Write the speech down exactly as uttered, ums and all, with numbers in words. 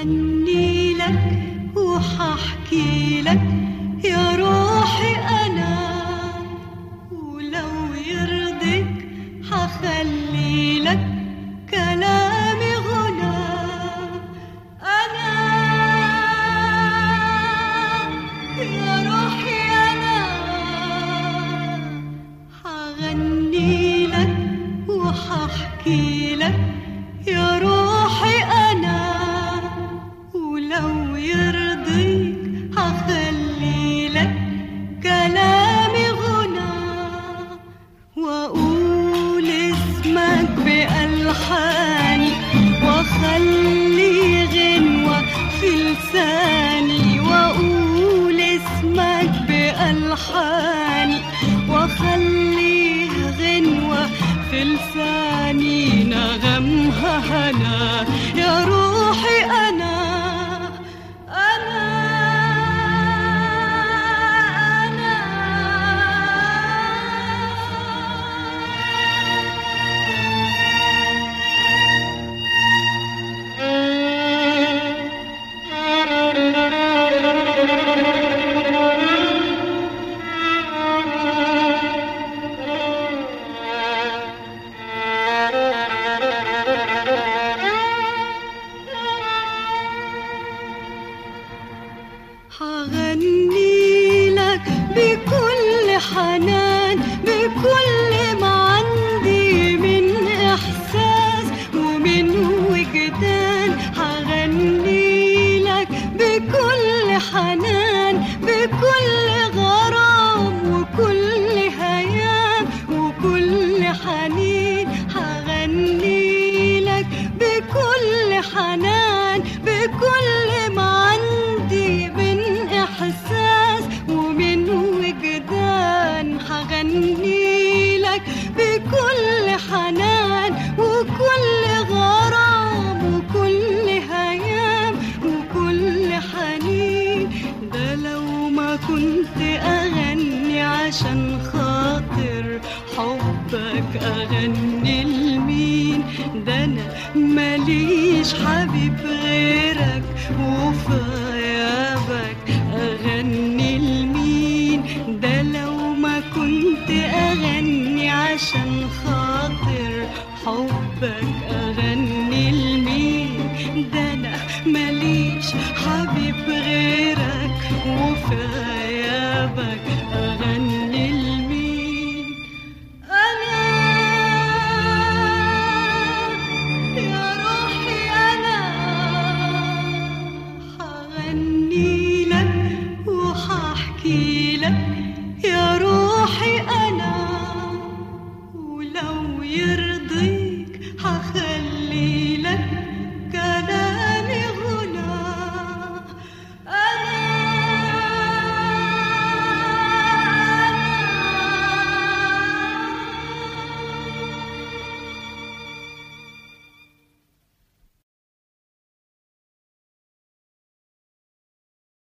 هغني لك وححكي لك يا روحي أنا، ولو يرضيك حخلي لك كلامي غنى. أنا يا روحي أنا حغني لك وححكي لك يا روحي أنا، ولو يرضيك حخلي لك كلامي غنى. وأقول اسمك بألحاني وأخلي غنوة في لساني، وأقول اسمك بألحاني وأخلي غنوة في لساني، نغمها هنا يا روحي أنا. حغني لك بكل حنان، بكل ما عندي من إحساس ومن وجدان. حغني لك بكل حنان، بكل غرام وكل هيام وكل حنين. حغني لك بكل حنان، بكل ما عندي من إحساس ومن وجدان. حغني لك بكل حنان وكل غرام وكل هيام وكل حنين. ده لو ما كنت أغني عشان خاطر حبك، أغني لمين؟ ده أنا ماليش حبيب غيرك وفي غيابك أغني لمين؟ ده لو ما كنت أغني عشان خاطر حبك، أغني لمين؟ ده أنا ماليش حبيب غيرك وفي غيابك